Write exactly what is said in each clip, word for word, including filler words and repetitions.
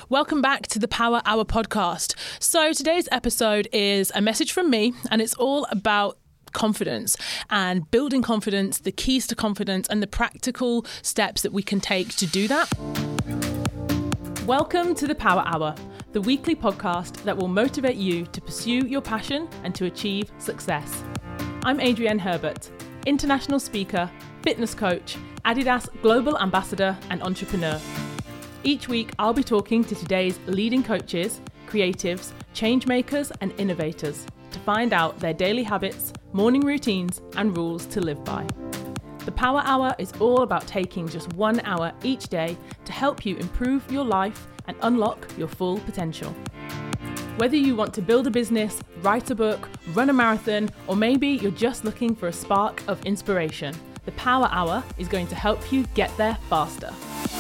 Welcome back to the Power Hour podcast. So today's episode is a message from me, and it's all about confidence and building confidence, the keys to confidence, and the practical steps that we can take to do that. Welcome to the Power Hour, the weekly podcast that will motivate you to pursue your passion and to achieve success. I'm Adrienne Herbert, international speaker, fitness coach, Adidas Global Ambassador, and entrepreneur. Each week, I'll be talking to today's leading coaches, creatives, change makers, and innovators to find out their daily habits, morning routines, and rules to live by. The Power Hour is all about taking just one hour each day to help you improve your life and unlock your full potential. Whether you want to build a business, write a book, run a marathon, or maybe you're just looking for a spark of inspiration, the Power Hour is going to help you get there faster.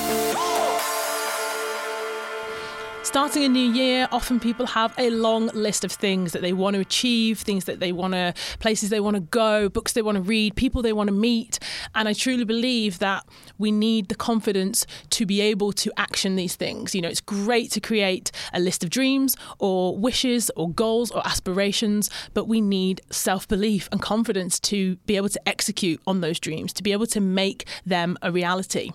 Starting a new year, often people have a long list of things that they want to achieve, things that they want to, places they want to go, books they want to read, people they want to meet. And I truly believe that we need the confidence to be able to action these things. You know, it's great to create a list of dreams or wishes or goals or aspirations, but we need self-belief and confidence to be able to execute on those dreams, to be able to make them a reality.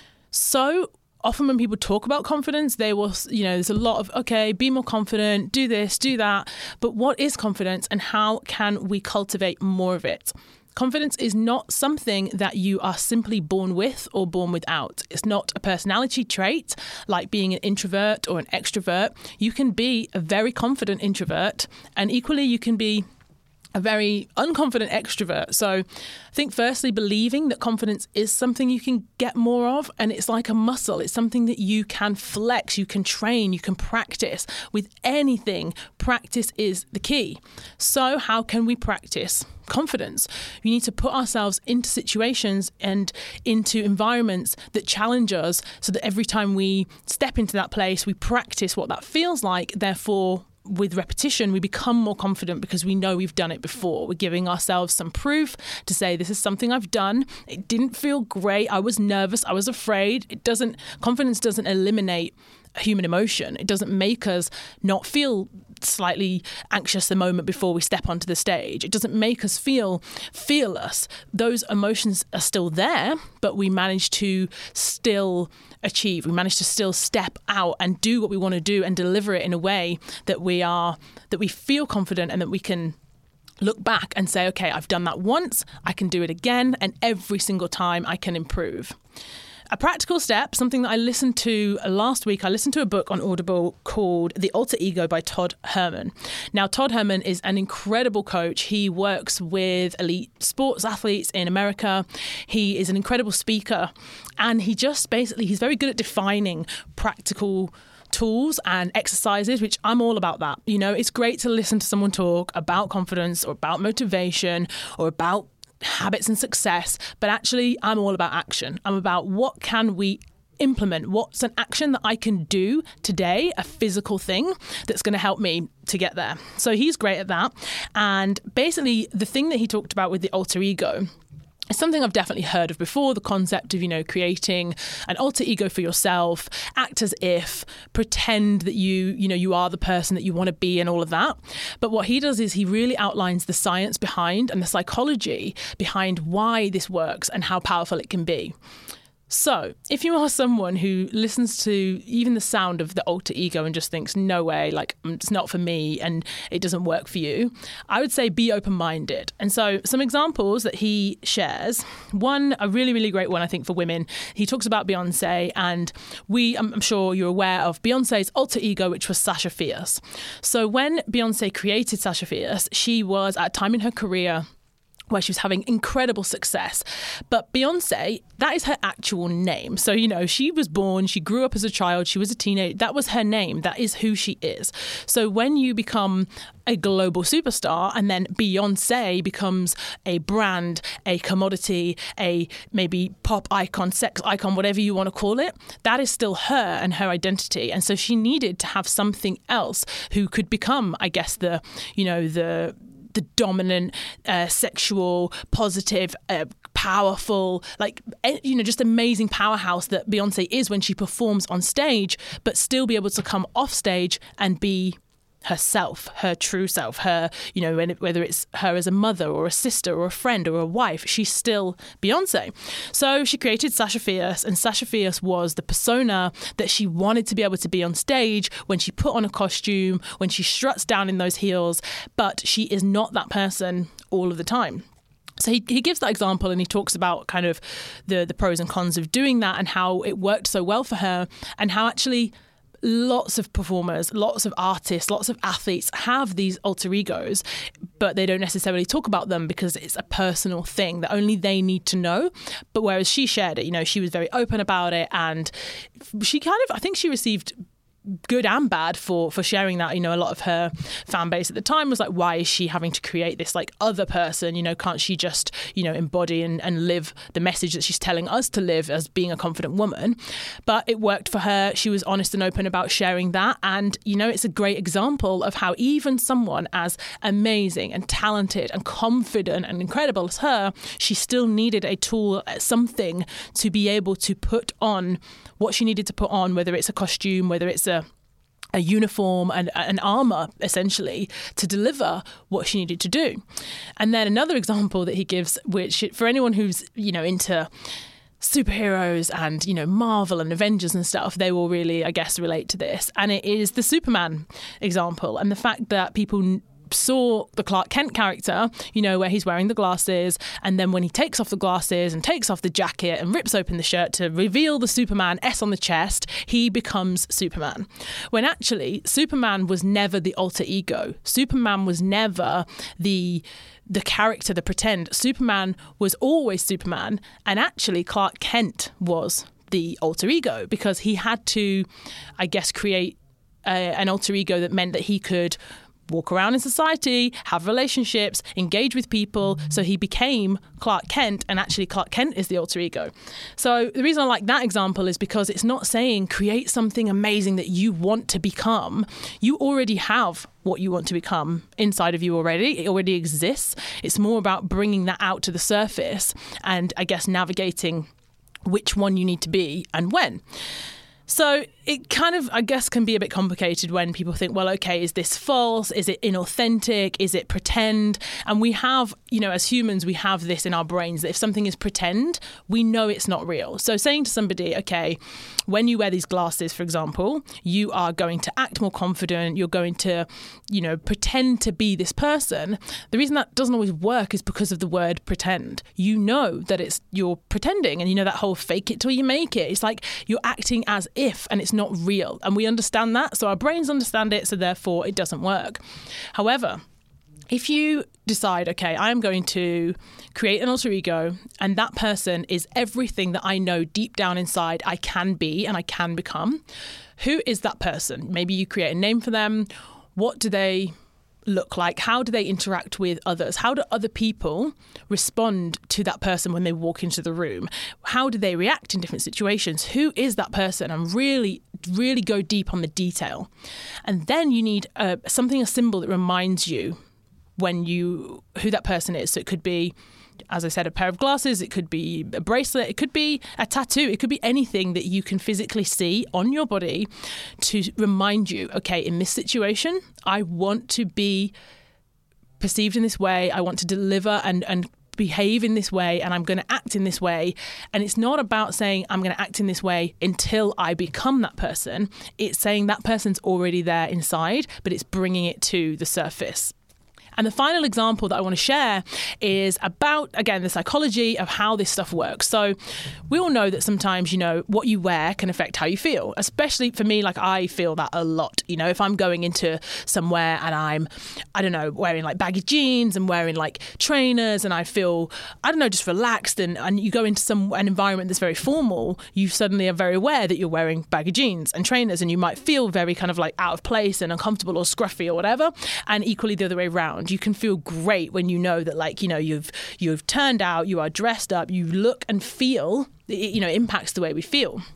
So often when people talk about confidence, they will, you know, there's a lot of, okay, be more confident, do this, do that. But what is confidence and how can we cultivate more of it? Confidence is not something that you are simply born with or born without. It's not a personality trait like being an introvert or an extrovert. You can be a very confident introvert, and equally you can be a very unconfident extrovert. So I think firstly, believing that confidence is something you can get more of, and it's like a muscle. It's something that you can flex, you can train, you can practice. With anything, practice is the key. So how can we practice confidence? We need to put ourselves into situations and into environments that challenge us so that every time we step into that place, we practice what that feels like. Therefore, with repetition, we become more confident because we know we've done it before. We're giving ourselves some proof to say, this is something I've done. It didn't feel great. I was nervous. I was afraid. It doesn't, confidence doesn't eliminate human emotion. It doesn't make us not feel slightly anxious the moment before we step onto the stage. It doesn't make us feel fearless. Those emotions are still there, but we manage to still achieve. We manage to still step out and do what we want to do and deliver it in a way that we are, that we feel confident and that we can look back and say, okay, I've done that once, I can do it again, and every single time I can improve. A practical step, something that I listened to last week, I listened to a book on Audible called The Alter Ego by Todd Herman. Now, Todd Herman is an incredible coach. He works with elite sports athletes in America. He is an incredible speaker, and he just basically, he's very good at defining practical tools and exercises, which I'm all about that. You know, it's great to listen to someone talk about confidence or about motivation or about habits and success, but actually I'm all about action. I'm about what can we implement, what's an action that I can do today, a physical thing that's going to help me to get there. So he's great at that. And basically the thing that he talked about with the alter ego, it's something I've definitely heard of before, the concept of, you know, creating an alter ego for yourself, act as if, pretend that you, you know, you are the person that you want to be and all of that. But what he does is he really outlines the science behind and the psychology behind why this works and how powerful it can be. So if you are someone who listens to even the sound of the alter ego and just thinks, no way, like it's not for me and it doesn't work for you, I would say be open-minded. And so some examples that he shares, one, a really, really great one, I think, for women, he talks about Beyonce, and we, I'm sure you're aware of Beyonce's alter ego, which was Sasha Fierce. So when Beyonce created Sasha Fierce, she was at a time in her career where she was having incredible success. But Beyonce, that is her actual name. So, you know, she was born, she grew up as a child, she was a teenager. That was her name. That is who she is. So when you become a global superstar and then Beyonce becomes a brand, a commodity, a maybe pop icon, sex icon, whatever you want to call it, that is still her and her identity. And so she needed to have something else who could become, I guess, the, you know, the the dominant, uh, sexual, positive, uh, powerful, like, you know, just amazing powerhouse that Beyonce is when she performs on stage, but still be able to come off stage and be herself, her true self, her, you know, whether it's her as a mother or a sister or a friend or a wife, she's still Beyonce. So she created Sasha Fierce, and Sasha Fierce was the persona that she wanted to be able to be on stage when she put on a costume, when she struts down in those heels, but she is not that person all of the time. So he, he gives that example, and he talks about kind of the, the pros and cons of doing that and how it worked so well for her, and how actually lots of performers, lots of artists, lots of athletes have these alter egos, but they don't necessarily talk about them because it's a personal thing that only they need to know. But whereas she shared it, you know, she was very open about it, and she kind of, I think she received good and bad for for sharing that. You know, a lot of her fan base at the time was like, why is she having to create this like other person? You know, can't she just, you know, embody and, and live the message that she's telling us to live as being a confident woman? But it worked for her. She was honest and open about sharing that. And, you know, it's a great example of how even someone as amazing and talented and confident and incredible as her, she still needed a tool, something to be able to put on what she needed to put on, whether it's a costume, whether it's a a uniform and an armor, essentially, to deliver what she needed to do. And then another example that he gives, which for anyone who's, you know, into superheroes and, you know, Marvel and Avengers and stuff, they will really, I guess, relate to this. And it is the Superman example, and the fact that people saw the Clark Kent character, you know, where he's wearing the glasses, and then when he takes off the glasses and takes off the jacket and rips open the shirt to reveal the Superman S on the chest, he becomes Superman. When actually Superman was never the alter ego. Superman was never the the character, the pretend. Superman was always Superman, and actually Clark Kent was the alter ego, because he had to, I guess, create a, an alter ego that meant that he could walk around in society, have relationships, engage with people. So he became Clark Kent, and actually Clark Kent is the alter ego. So the reason I like that example is because it's not saying create something amazing that you want to become. You already have what you want to become inside of you already. It already exists. It's more about bringing that out to the surface and, I guess, navigating which one you need to be and when. So it kind of, I guess, can be a bit complicated when people think, well, okay, is this false? Is it inauthentic? Is it pretend? And we have, you know, as humans, we have this in our brains that if something is pretend, we know it's not real. So saying to somebody, okay, when you wear these glasses, for example, you are going to act more confident. You're going to, you know, pretend to be this person. The reason that doesn't always work is because of the word pretend. You know that it's, you're pretending, and you know that whole fake it till you make it. It's like you're acting as if, and it's not real. And we understand that. So our brains understand it. So therefore it doesn't work. However, if you decide, okay, I'm going to create an alter ego, and that person is everything that I know deep down inside I can be and I can become, who is that person? Maybe you create a name for them. What do they look like? How do they interact with others? How do other people respond to that person when they walk into the room? How do they react in different situations? Who is that person? And really, really go deep on the detail. And then you need uh, something, a symbol that reminds you when you, who that person is. So it could be, as I said, a pair of glasses, it could be a bracelet, it could be a tattoo, it could be anything that you can physically see on your body to remind you, okay, in this situation, I want to be perceived in this way, I want to deliver and, and behave in this way, and I'm going to act in this way. And it's not about saying I'm going to act in this way until I become that person. It's saying that person's already there inside, but it's bringing it to the surface. And the final example that I want to share is about, again, the psychology of how this stuff works. So we all know that sometimes, you know, what you wear can affect how you feel, especially for me, like I feel that a lot. You know, if I'm going into somewhere and I'm, I don't know, wearing like baggy jeans and wearing like trainers, and I feel, I don't know, just relaxed, and, and you go into some an environment that's very formal, you suddenly are very aware that you're wearing baggy jeans and trainers, and you might feel very kind of like out of place and uncomfortable or scruffy or whatever. And equally the other way around. You can feel great when you know that, like, you know, you've you've turned out, you are dressed up, you look and feel, you know, it impacts the way we feel.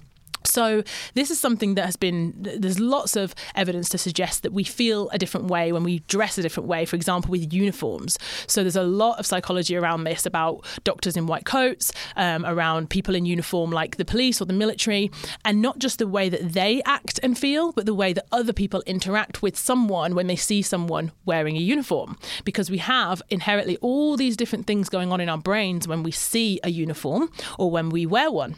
So this is something that has been, there's lots of evidence to suggest that we feel a different way when we dress a different way, for example, with uniforms. So there's a lot of psychology around this, about doctors in white coats, um, around people in uniform like the police or the military, and not just the way that they act and feel, but the way that other people interact with someone when they see someone wearing a uniform. Because we have inherently all these different things going on in our brains when we see a uniform or when we wear one.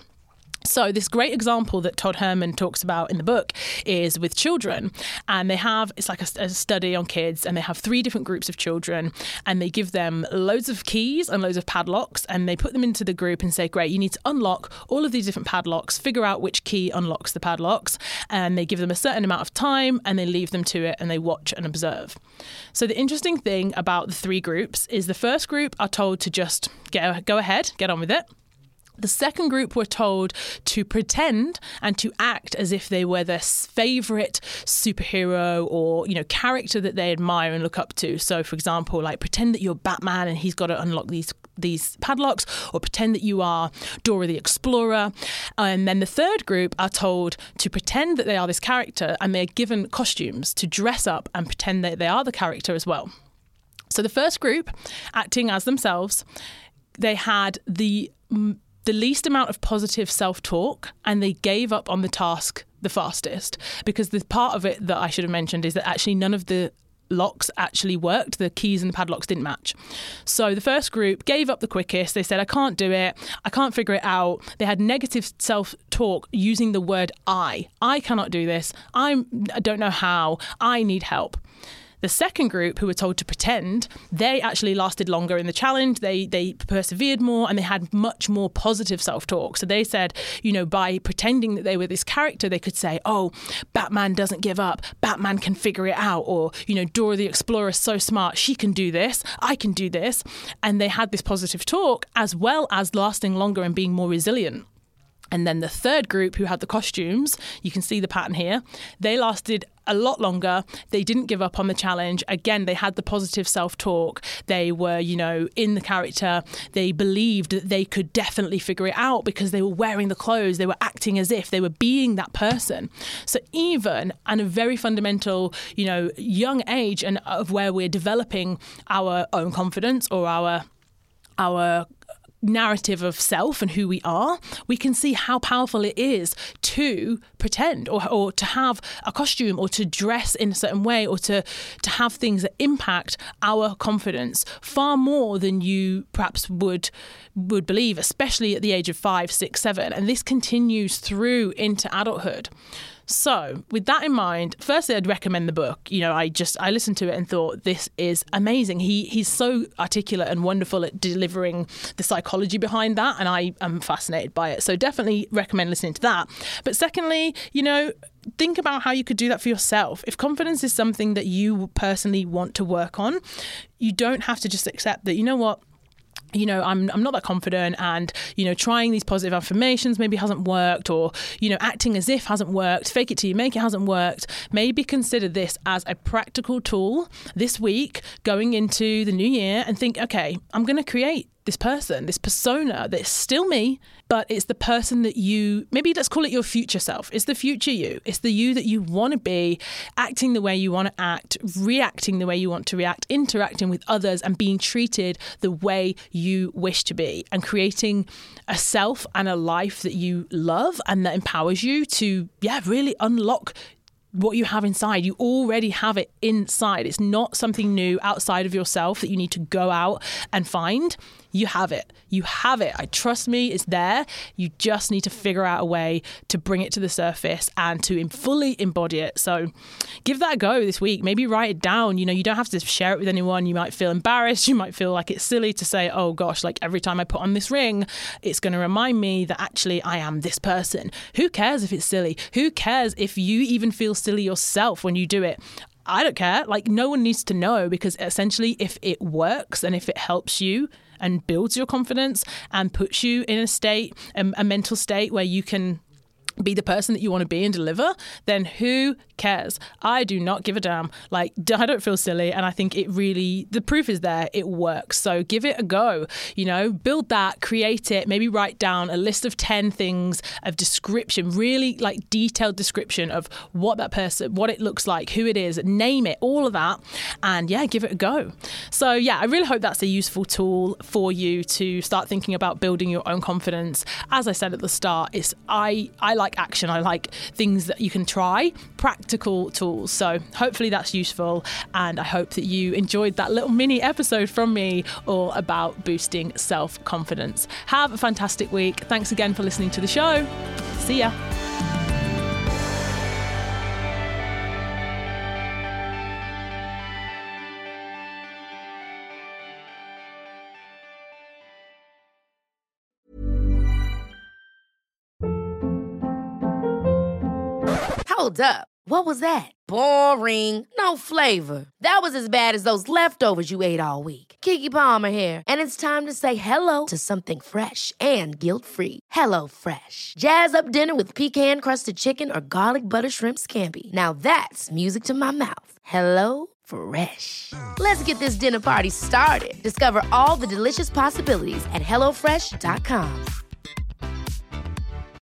So this great example that Todd Herman talks about in the book is with children, and they have, it's like a, a study on kids, and they have three different groups of children, and they give them loads of keys and loads of padlocks, and they put them into the group and say, great, you need to unlock all of these different padlocks, figure out which key unlocks the padlocks, and they give them a certain amount of time and they leave them to it and they watch and observe. So the interesting thing about the three groups is the first group are told to just get, go ahead, get on with it. The second group were told to pretend and to act as if they were their favourite superhero or, you know, character that they admire and look up to. So, for example, like pretend that you're Batman and he's got to unlock these these padlocks, or pretend that you are Dora the Explorer. And then the third group are told to pretend that they are this character, and they're given costumes to dress up and pretend that they are the character as well. So the first group, acting as themselves, they had the the least amount of positive self-talk, and they gave up on the task the fastest, because the part of it that I should have mentioned is that actually none of the locks actually worked. The keys and the padlocks didn't match. So the first group gave up the quickest. They said, I can't do it. I can't figure it out. They had negative self-talk using the word I. I cannot do this. I'm, I don't know how. I need help. The second group, who were told to pretend, they actually lasted longer in the challenge. They they persevered more, and they had much more positive self-talk. So they said, you know, by pretending that they were this character, they could say, oh, Batman doesn't give up. Batman can figure it out. Or, you know, Dora the Explorer is so smart. She can do this. I can do this. And they had this positive talk, as well as lasting longer and being more resilient. And then the third group, who had the costumes, you can see the pattern here, they lasted a lot longer. They didn't give up on the challenge. Again, they had the positive self-talk. They were, you know, in the character. They believed that they could definitely figure it out because they were wearing the clothes. They were acting as if they were being that person. So even at a very fundamental, you know, young age, and of where we're developing our own confidence or our our narrative of self and who we are, we can see how powerful it is to pretend or, or to have a costume or to dress in a certain way or to, to have things that impact our confidence far more than you perhaps would would believe, especially at the age of five, six, seven. And this continues through into adulthood. So with that in mind, firstly, I'd recommend the book. You know, I just, I listened to it and thought, this is amazing. He He's so articulate and wonderful at delivering the psychology behind that. And I am fascinated by it. So definitely recommend listening to that. But secondly, you know, think about how you could do that for yourself. If confidence is something that you personally want to work on, you don't have to just accept that, you know what, you know, I'm I'm not that confident, and, you know, trying these positive affirmations maybe hasn't worked, or, you know, acting as if hasn't worked, fake it till you make it hasn't worked. Maybe consider this as a practical tool this week going into the new year and think, okay, I'm going to create this person, this persona that's still me, but it's the person that you, maybe let's call it your future self. It's the future you. It's the you that you want to be, acting the way you want to act, reacting the way you want to react, interacting with others and being treated the way you wish to be, and creating a self and a life that you love and that empowers you to, yeah, really unlock what you have inside. You already have it inside. It's not something new outside of yourself that you need to go out and find. You have it. You have it. I trust me, it's there. You just need to figure out a way to bring it to the surface and to fully embody it. So give that a go this week. Maybe write it down. You know, you don't have to share it with anyone. You might feel embarrassed. You might feel like it's silly to say, oh gosh, like every time I put on this ring, it's going to remind me that actually I am this person. Who cares if it's silly? Who cares if you even feel silly yourself when you do it? I don't care. Like, no one needs to know, because essentially if it works and if it helps you and builds your confidence and puts you in a state, a, a mental state where you can be the person that you want to be and deliver, then who cares? I do not give a damn. Like, I don't feel silly. And I think it really, the proof is there, it works. So give it a go, you know, build that, create it, maybe write down a list of ten things of description, really like detailed description of what that person, what it looks like, who it is, name it, all of that. And yeah, give it a go. So yeah, I really hope that's a useful tool for you to start thinking about building your own confidence. As I said at the start, it's I, I like action. I like things that you can try, practical tools. So hopefully that's useful. And I hope that you enjoyed that little mini episode from me all about boosting self-confidence. Have a fantastic week. Thanks again for listening to the show. See ya. Hold up. What was that? Boring. No flavor. That was as bad as those leftovers you ate all week. Keke Palmer here. And it's time to say hello to something fresh and guilt-free. Hello Fresh. Jazz up dinner with pecan-crusted chicken or garlic butter shrimp scampi. Now that's music to my mouth. Hello Fresh. Let's get this dinner party started. Discover all the delicious possibilities at hello fresh dot com.